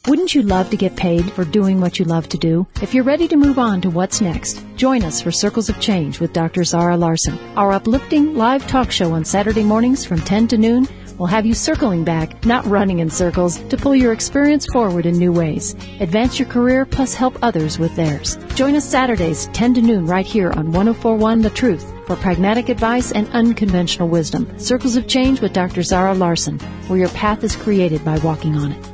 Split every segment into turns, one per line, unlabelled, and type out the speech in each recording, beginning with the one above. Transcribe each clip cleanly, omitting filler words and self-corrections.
Wouldn't you love to get paid for doing what you love to do? If you're ready to move on to what's next, join us for Circles of Change with Dr. Zara Larson. Our uplifting live talk show on Saturday mornings from 10 to noon will have you circling back, not running in circles, to pull your experience forward in new ways. Advance your career plus help others with theirs. Join us Saturdays 10 to noon right here on 104.1 The Truth for pragmatic advice and unconventional wisdom. Circles of Change with Dr. Zara Larson, where your path is created by walking on it.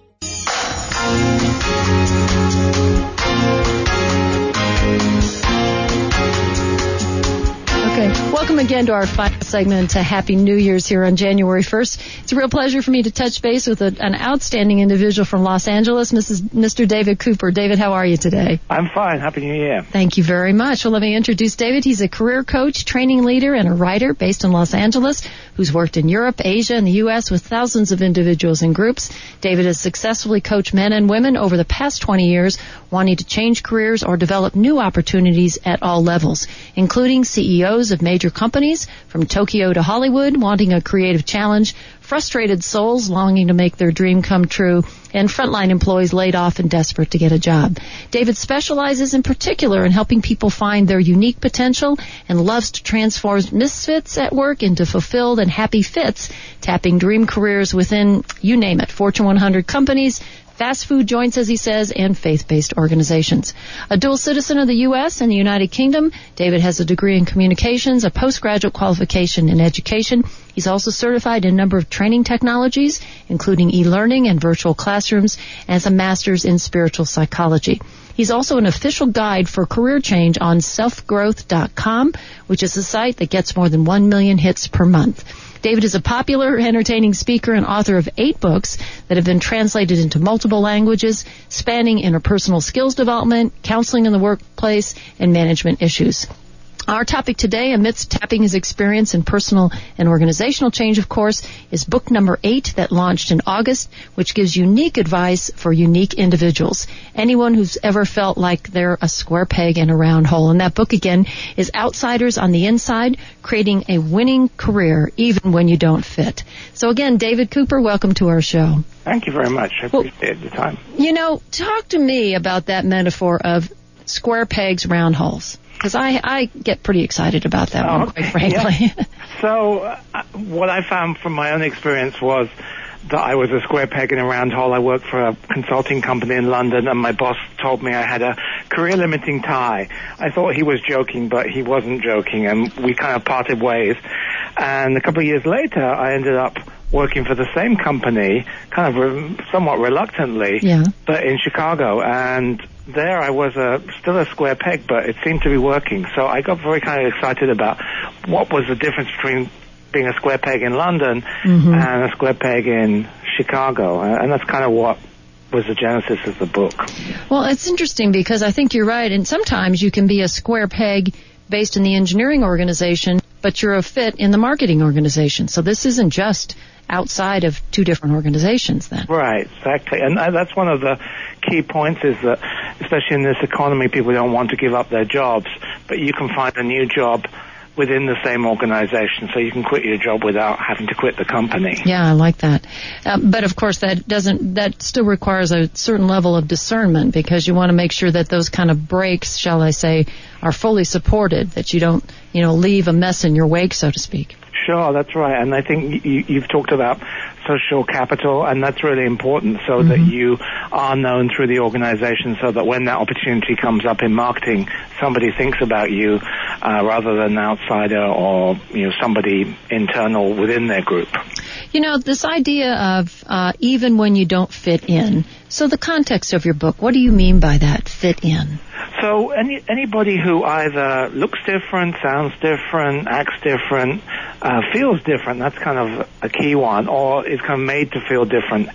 Okay, welcome again to our final segment to Happy New Year's here on January 1st. It's a real pleasure for me to touch base with an outstanding individual from Los Angeles, Mr. David Cooper. David, how are you today?
I'm fine. Happy New Year.
Thank you very much. Well, let me introduce David. He's a career coach, training leader, and a writer based in Los Angeles who's worked in Europe, Asia, and the U.S. with thousands of individuals and groups. David has successfully coached men and women over the past 20 years wanting to change careers or develop new opportunities at all levels, including CEOs of major companies from Tokyo to Hollywood wanting a creative challenge, frustrated souls longing to make their dream come true, and frontline employees laid off and desperate to get a job. David specializes in particular in helping people find their unique potential and loves to transform misfits at work into fulfilled and happy fits, tapping dream careers within, you name it, Fortune 100 companies, fast food joints, as he says, and faith-based organizations. A dual citizen of the U.S. and the United Kingdom, David has a degree in communications, a postgraduate qualification in education. He's also certified in a number of training technologies, including e-learning and virtual classrooms, and has a master's in spiritual psychology. He's also an official guide for career change on selfgrowth.com, which is a site that gets more than 1 million hits per month. David is a popular, entertaining speaker and author of 8 books that have been translated into multiple languages, spanning interpersonal skills development, counseling in the workplace, and management issues. Our topic today, amidst tapping his experience in personal and organizational change, of course, is book number 8 that launched in August, which gives unique advice for unique individuals. Anyone who's ever felt like they're a square peg in a round hole. And that book, again, is Outsiders on the Inside, Creating a Winning Career Even When You Don't Fit. So again, David Cooper, welcome to our show.
Thank you very much. I appreciate the time.
You know, talk to me about that metaphor of square pegs, round holes. Because I get pretty excited about that one, quite frankly.
Yeah. So what I found from my own experience was that I was a square peg in a round hole. I worked for a consulting company in London, and my boss told me I had a career-limiting tie. I thought he was joking, but he wasn't joking, and we kind of parted ways. And a couple of years later, I ended up working for the same company, kind of somewhat reluctantly, but in Chicago. And there I was still a square peg, but it seemed to be working. So I got very kind of excited about what was the difference between being a square peg in London and a square peg in Chicago. And that's kind of what was the genesis of the book.
Well, it's interesting because I think you're right. And sometimes you can be a square peg based in the engineering organization, but you're a fit in the marketing organization. So this isn't just outside of 2 different organizations then.
Right, exactly. And that's one of the key points is that, especially in this economy, people don't want to give up their jobs, but you can find a new job within the same organization, so you can quit your job without having to quit the company.
Yeah, I like that. But of course, that still requires a certain level of discernment, because you want to make sure that those kind of breaks, shall I say, are fully supported, that you don't, leave a mess in your wake, so to speak.
Sure, that's right. And I think you've talked about social capital, and that's really important so that you are known through the organization, so that when that opportunity comes up in marketing, somebody thinks about you rather than an outsider or somebody internal within their group.
This idea of even when you don't fit in. So the context of your book, what do you mean by that, fit in?
So anybody who either looks different, sounds different, acts different, feels different, that's kind of a key one, or is kind of made to feel different.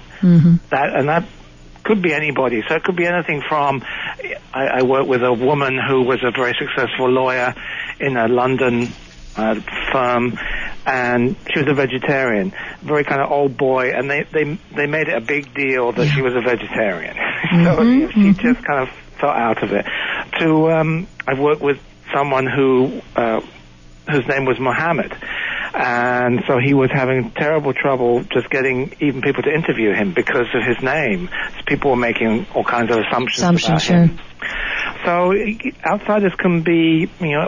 That could be anybody. So it could be anything from, I worked with a woman who was a very successful lawyer in a London firm, and she was a vegetarian, very kind of old boy, and they made it a big deal that she was a vegetarian. So she just kind of felt out of it. I've worked with someone whose name was Mohammed, and so he was having terrible trouble just getting even people to interview him because of his name, people were making all kinds of assumptions about him. So outsiders can be,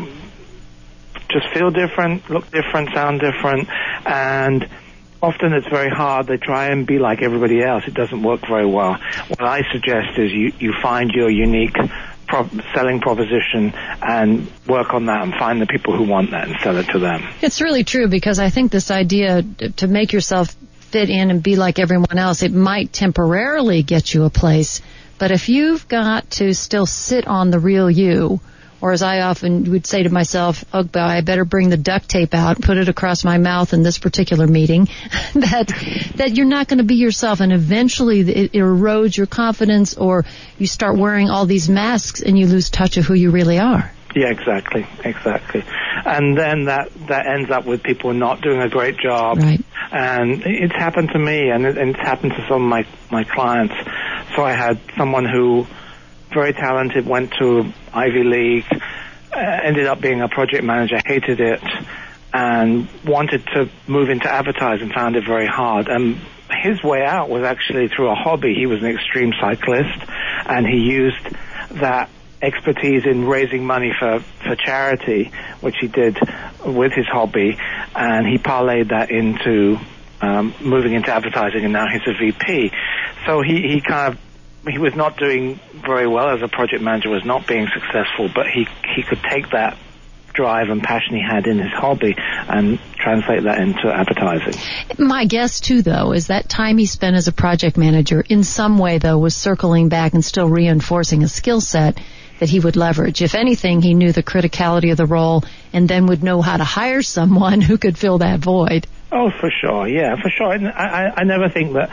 just feel different, look different, sound different, and often it's very hard. They try and be like everybody else. It doesn't work very well. What I suggest is you find your unique selling proposition and work on that and find the people who want that and sell it to them.
It's really true, because I think this idea to make yourself fit in and be like everyone else, it might temporarily get you a place, but if you've got to still sit on the real you, or as I often would say to myself, oh, boy, I better bring the duct tape out, put it across my mouth in this particular meeting, that you're not going to be yourself, and eventually it erodes your confidence, or you start wearing all these masks and you lose touch of who you really are.
Yeah, exactly. And then that ends up with people not doing a great job.
Right.
And it's happened to me, and it's happened to some of my clients. So I had someone who, very talented, went to Ivy League, ended up being a project manager, hated it, and wanted to move into advertising, found it very hard. And his way out was actually through a hobby. He was an extreme cyclist, and he used that expertise in raising money for charity, which he did with his hobby, and he parlayed that into moving into advertising, and now he's a VP. So he was not doing very well as a project manager, was not being successful, but he could take that drive and passion he had in his hobby and translate that into advertising.
My guess, too, though, is that time he spent as a project manager in some way, though, was circling back and still reinforcing a skill set that he would leverage. If anything, he knew the criticality of the role and then would know how to hire someone who could fill that void.
Oh, for sure. Yeah, for sure. And I never think that,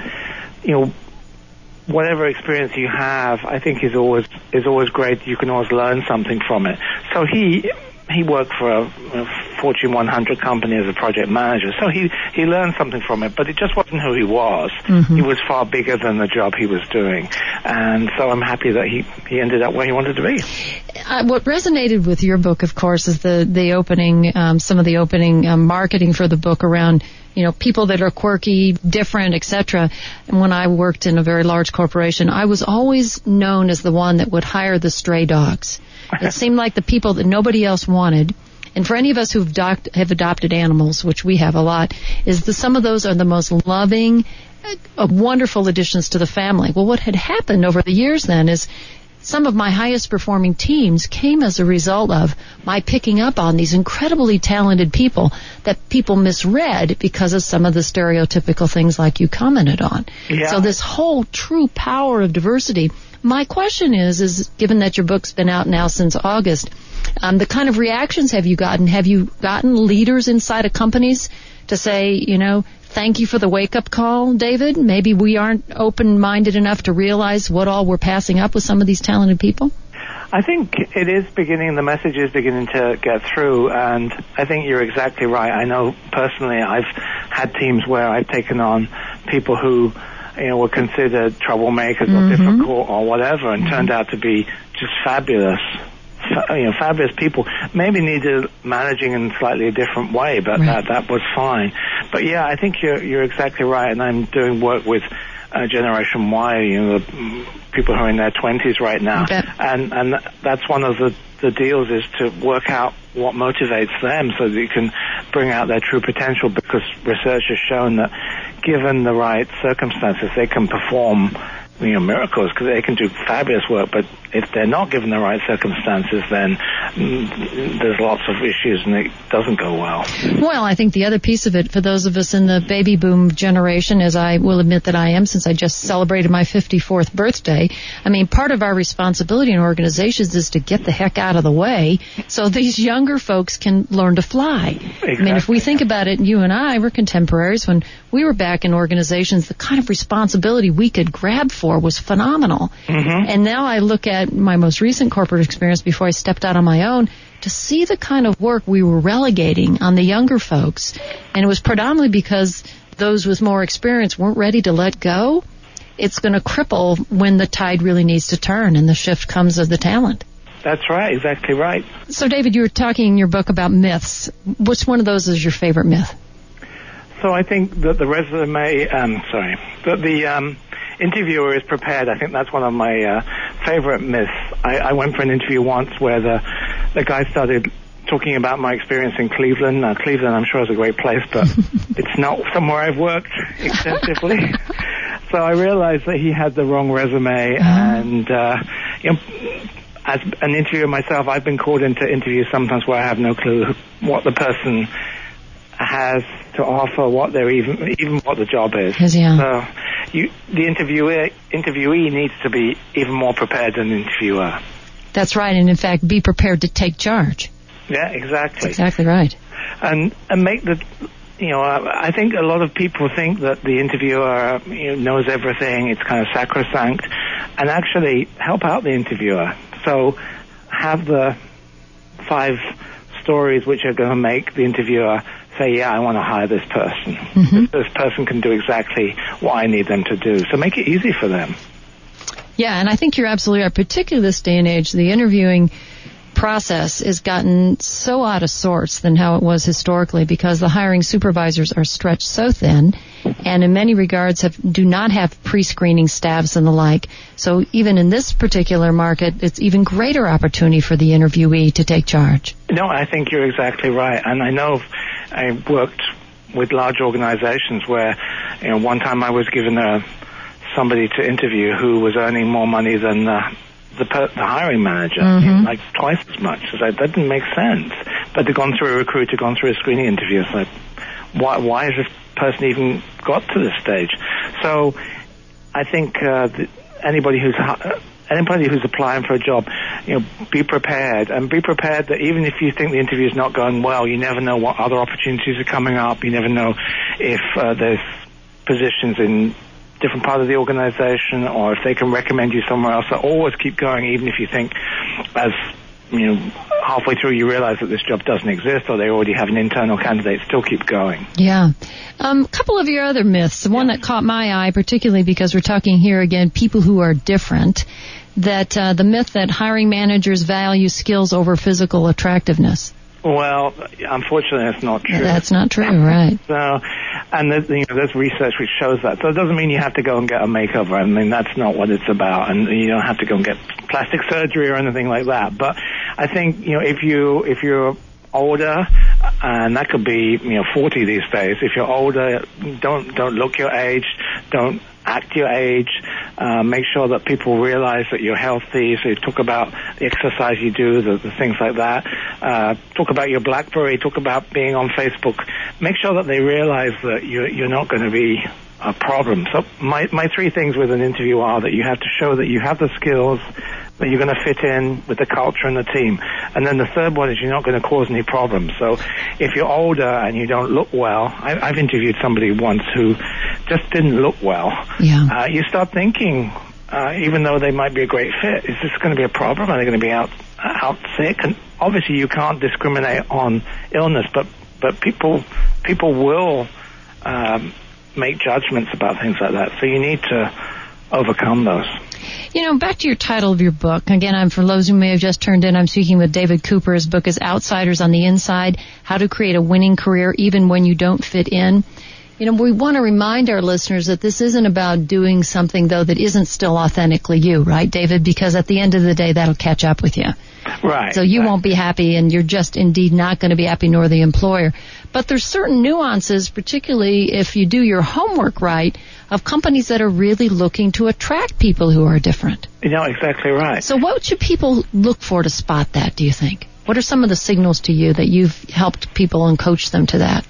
whatever experience you have, I think is always great. You can always learn something from it. So he worked for a Fortune 100 company as a project manager, so he learned something from it, but it just wasn't who he was. Mm-hmm. He was far bigger than the job he was doing, and so I'm happy that he ended up where he wanted to be.
What resonated with your book, of course, is the opening, some of the opening marketing for the book around, people that are quirky, different, etc. And when I worked in a very large corporation, I was always known as the one that would hire the stray dogs. It seemed like the people that nobody else wanted. And for any of us who have adopted animals, which we have a lot, some of those are the most loving, wonderful additions to the family. Well, what had happened over the years then is some of my highest performing teams came as a result of my picking up on these incredibly talented people that people misread because of some of the stereotypical things like you commented on. Yeah. So this whole true power of diversity. My question is given that your book's been out now since August, the kind of reactions have you gotten? Have you gotten leaders inside of companies to say, thank you for the wake-up call, David? Maybe we aren't open-minded enough to realize what all we're passing up with some of these talented people?
I think it is beginning, the message is beginning to get through, and I think you're exactly right. I know personally I've had teams where I've taken on people who were considered troublemakers or difficult or whatever, and turned out to be just fabulous people. Maybe needed managing in slightly a different way, but right. that was fine. But yeah, I think you're exactly right, and I'm doing work with Generation Y, the people who are in their 20s right now, and that's one of the deals, is to work out what motivates them so that you can bring out their true potential, because research has shown that given the right circumstances, they can perform miracles, because they can do fabulous work, but if they're not given the right circumstances, then there's lots of issues and it doesn't go well.
Well, I think the other piece of it, for those of us in the baby boom generation, as I will admit that I am, since I just celebrated my 54th birthday, part of our responsibility in organizations is to get the heck out of the way so these younger folks can learn to fly.
Exactly.
If we think about it, you and I were contemporaries. When we were back in organizations, the kind of responsibility we could grab for was phenomenal. Mm-hmm. And now I look at my most recent corporate experience before I stepped out on my own to see the kind of work we were relegating on the younger folks. And it was predominantly because those with more experience weren't ready to let go. It's going to cripple when the tide really needs to turn and the shift comes of the talent.
That's right, exactly right.
So, David, you were talking in your book about myths. Which one of those is your favorite myth?
So I think that the interviewer is prepared. I think that's one of my favorite myths. I went for an interview once where the guy started talking about my experience in Cleveland. Cleveland, I'm sure, is a great place, but it's not somewhere I've worked extensively. So I realized that he had the wrong resume, and as an interviewer myself, I've been called into interviews sometimes where I have no clue what the person has to offer, what they're even what the job is.
Yeah.
So the interviewee needs to be even more prepared than the interviewer.
That's right, and in fact, be prepared to take charge.
Yeah, exactly.
That's exactly right.
And make the, I think a lot of people think that the interviewer knows everything. It's kind of sacrosanct, and actually help out the interviewer. So have the 5 stories which are going to make the interviewer say, yeah, I want to hire this person. Mm-hmm. This person can do exactly what I need them to do. So make it easy for them.
Yeah, and I think you're absolutely right. Particularly this day and age, the interviewing process has gotten so out of sorts than how it was historically, because the hiring supervisors are stretched so thin and in many regards do not have pre-screening staffs and the like. So even in this particular market, it's even greater opportunity for the interviewee to take charge.
No, I think you're exactly right. And I know I worked with large organizations where, one time I was given somebody to interview who was earning more money than the hiring manager,
mm-hmm.
like twice as much. So that didn't make sense. But they'd gone through a recruiter, gone through a screening interview. It's like, why has this person even got to this stage? So I think anybody who's applying for a job, be prepared, and be prepared that even if you think the interview's not going well, you never know what other opportunities are coming up. You never know if there's positions in different part of the organization, or if they can recommend you somewhere else. So always keep going, even if you think, as halfway through you realize that this job doesn't exist, or they already have an internal candidate. Still keep going.
Yeah. A couple of your other myths. The one that caught my eye, particularly because we're talking here again, people who are different. That the myth that hiring managers value skills over physical attractiveness.
Well, unfortunately, that's not true.
That's not true, right?
So, and there's research which shows that. So it doesn't mean you have to go and get a makeover. I mean, that's not what it's about, and you don't have to go and get plastic surgery or anything like that. But I think if you're older, and that could be 40 these days. If you're older, don't look your age. Don't act your age. Make sure that people realize that you're healthy. So you talk about the exercise you do, the things like that. Talk about your BlackBerry. Talk about being on Facebook. Make sure that they realize that you're not going to be a problem. So my 3 things with an interview are that you have to show that you have the skills, that you're going to fit in with the culture and the team. And then the third one is you're not going to cause any problems. So if you're older and you don't look well, I've interviewed somebody once who just didn't look well.
Yeah.
You start thinking, even though they might be a great fit, is this going to be a problem? Are they going to be out sick? And obviously you can't discriminate on illness, but people will make judgments about things like that. So you need to overcome those.
Back to your title of your book. Again, for those who may have just turned in, I'm speaking with David Cooper. His book is Outsiders on the Inside, How to Create a Winning Career Even When You Don't Fit In. We want to remind our listeners that this isn't about doing something, though, that isn't still authentically you, right, David? Because at the end of the day, that'll catch up with you.
Right.
So you won't be happy, and you're just indeed not going to be happy, nor the employer. But there's certain nuances, particularly if you do your homework right, of companies that are really looking to attract people who are different.
Exactly right.
So what should people look for to spot that, do you think? What are some of the signals to you that you've helped people and coached them to that?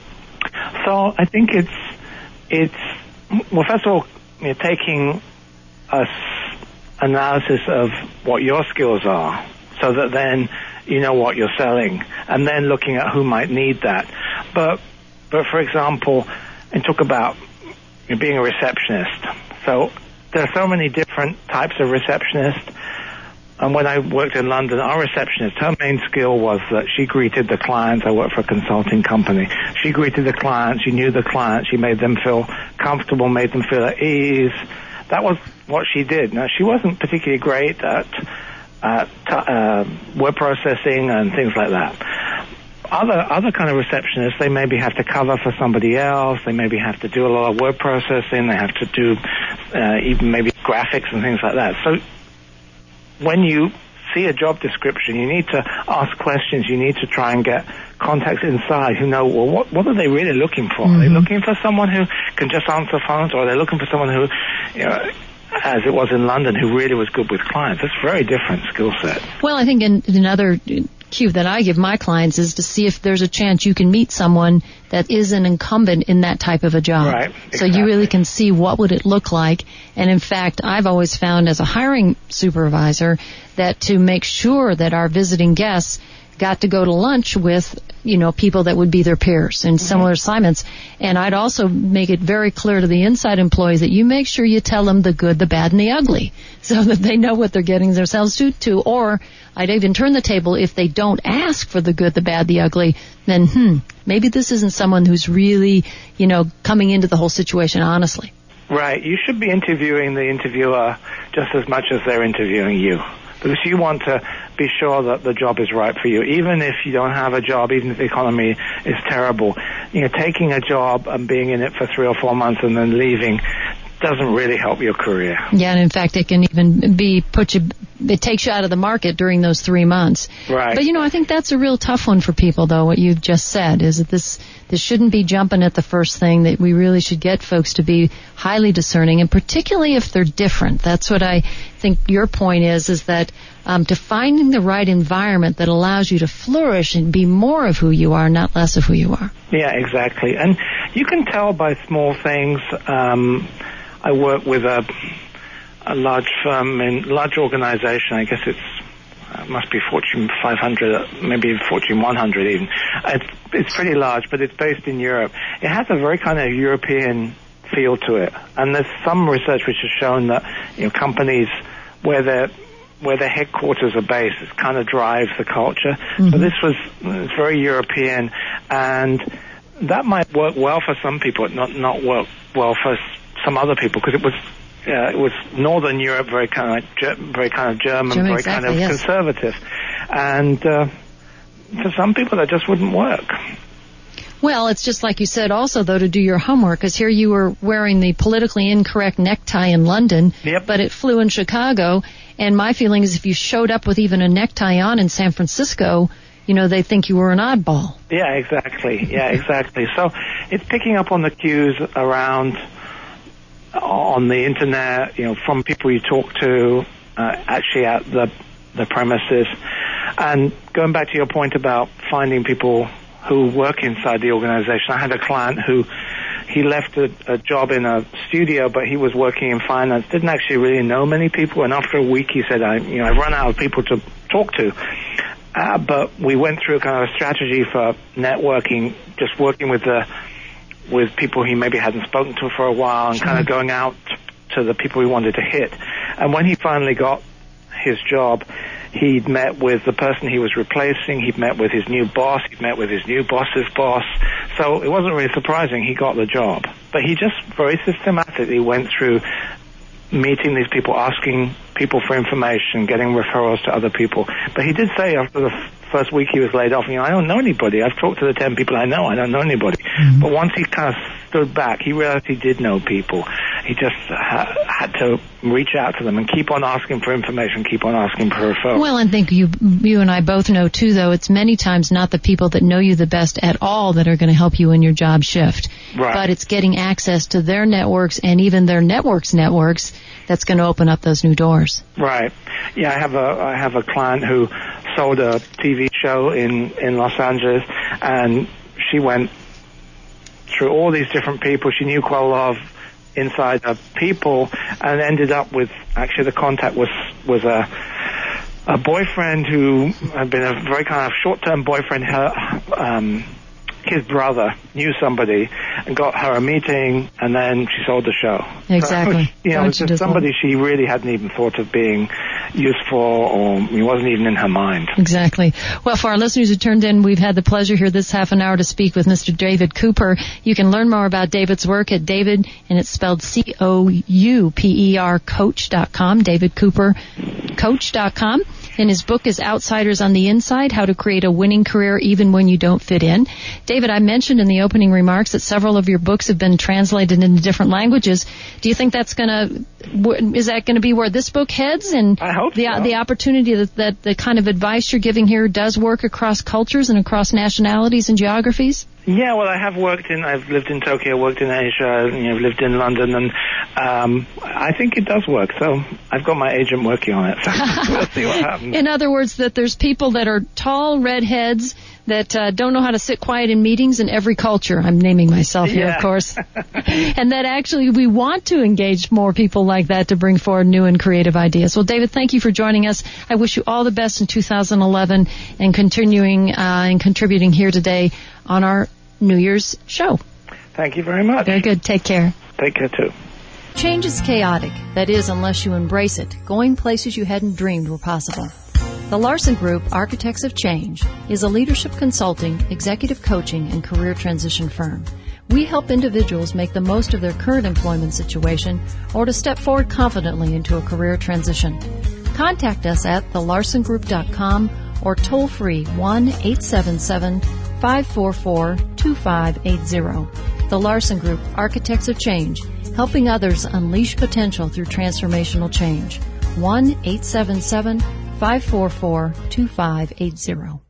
So I think it's well, first of all, taking a analysis of what your skills are, so that then you know what you're selling, and then looking at who might need that. But for example, and talk about being a receptionist. So there are so many different types of receptionists. And when I worked in London, our receptionist, her main skill was that she greeted the clients. I worked for a consulting company. She greeted the clients. She knew the clients. She made them feel comfortable, made them feel at ease. That was what she did. Now, she wasn't particularly great at word processing and things like that. other kind of receptionists, they maybe have to cover for somebody else. They maybe have to do a lot of word processing. They have to do even maybe graphics and things like that. So when you see a job description, you need to ask questions. You need to try and get contacts inside who know, well, what are they really looking for? Are they looking for someone who can just answer phones, or are they looking for someone who, as it was in London, who really was good with clients? That's a very different skill set.
Well, I think another cue that I give my clients is to see if there's a chance you can meet someone that is an incumbent in that type of a job.
Right, exactly.
So you really can see what would it look like. And in fact, I've always found as a hiring supervisor that to make sure that our visiting guests got to go to lunch with, people that would be their peers in similar assignments. And I'd also make it very clear to the inside employees that you make sure you tell them the good, the bad, and the ugly so that they know what they're getting themselves to. Or I'd even turn the table if they don't ask for the good, the bad, the ugly, then, maybe this isn't someone who's really, coming into the whole situation honestly.
Right. You should be interviewing the interviewer just as much as they're interviewing you. Because you want to be sure that the job is right for you. Even if you don't have a job, even if the economy is terrible, taking a job and being in it for 3 or 4 months and then leaving doesn't really help your career. Yeah,
and in fact, it can even it takes you out of the market during those 3 months.
Right.
But, I think that's a real tough one for people, though, what you've just said, is that this shouldn't be jumping at the first thing, that we really should get folks to be highly discerning, and particularly if they're different. That's what I think your point is that to finding the right environment that allows you to flourish and be more of who you are, not less of who you are.
Yeah, exactly. And you can tell by small things. I work with a large firm, large organization. I guess it must be Fortune 500, maybe Fortune 100 even. It's pretty large, but it's based in Europe. It has a very kind of European feel to it. And there's some research which has shown that companies where their headquarters are based, it kind of drives the culture. So it's very European, and that might work well for some people, not work well for some other people, because it was Northern Europe, very kind of German, very exactly, kind of conservative, and for some people that just wouldn't work.
Well, it's just like you said also, though, to do your homework, because here you were wearing the politically incorrect necktie in London, but it flew in Chicago, and my feeling is if you showed up with even a necktie on in San Francisco, they think you were an oddball. Yeah, exactly. So it's picking up on the cues around on the internet, from people you talk to, actually at the premises. And going back to your point about finding people who work inside the organization, I had a client who he left a job in a studio, but he was working in finance, didn't actually really know many people, and after a week he said, I've run out of people to talk to. But we went through a kind of a strategy for networking, just working with people he maybe hadn't spoken to for a while, and kind of going out to the people he wanted to hit. And when he finally got his job, he'd met with the person he was replacing, he'd met with his new boss, he'd met with his new boss's boss. So it wasn't really surprising he got the job. But he just very systematically went through meeting these people, asking people for information, getting referrals to other people. But he did say after the first week he was laid off, I don't know anybody. I've talked to the 10 people I know. I don't know anybody. But once he kind of stood back, he realized he did know people. He just had to reach out to them and keep on asking for information, keep on asking for referrals. Well, I think you and I both know, too, though, it's many times not the people that know you the best at all that are going to help you in your job shift. Right. But it's getting access to their networks and even their networks that's going to open up those new doors. Right. Yeah, I have a client who sold a TV show in Los Angeles, and she went through all these different people. She knew quite a lot of inside people, and ended up with, actually the contact was a boyfriend who had been a very kind of short-term boyfriend. His brother knew somebody and got her a meeting, and then she sold the show. Exactly. So, just somebody she really hadn't even thought of being useful, or it wasn't even in her mind. Exactly. Well, for our listeners who turned in, we've had the pleasure here this half an hour to speak with Mr. David Cooper. You can learn more about David's work at David, and it's spelled COUPER, Coach.com, davidcoopercoach.com. and his book is Outsiders on the Inside, How to Create a Winning Career Even When You Don't Fit In. David, I mentioned in the opening remarks that several of your books have been translated into different languages. Do you think is that going to be where this book heads? And
I hope so.
The opportunity that the kind of advice you're giving here does work across cultures and across nationalities and geographies?
Yeah, well, I've lived in Tokyo, worked in Asia, lived in London, and I think it does work. So I've got my agent working on it. So we'll see what happens.
In other words, that there's people that are tall redheads that don't know how to sit quiet in meetings in every culture. I'm naming myself here, of course. And that actually we want to engage more people like that to bring forward new and creative ideas. Well, David, thank you for joining us. I wish you all the best in 2011 and continuing and contributing here today on our New Year's show.
Thank you very much.
Very good. Take care.
Take care, too.
Change is chaotic. That is, unless you embrace it. Going places you hadn't dreamed were possible. The Larson Group, Architects of Change, is a leadership consulting, executive coaching, and career transition firm. We help individuals make the most of their current employment situation or to step forward confidently into a career transition. Contact us at thelarsongroup.com or toll free 1-877-544-2580. The Larson Group, Architects of Change, helping others unleash potential through transformational change. 1-877-544-2580.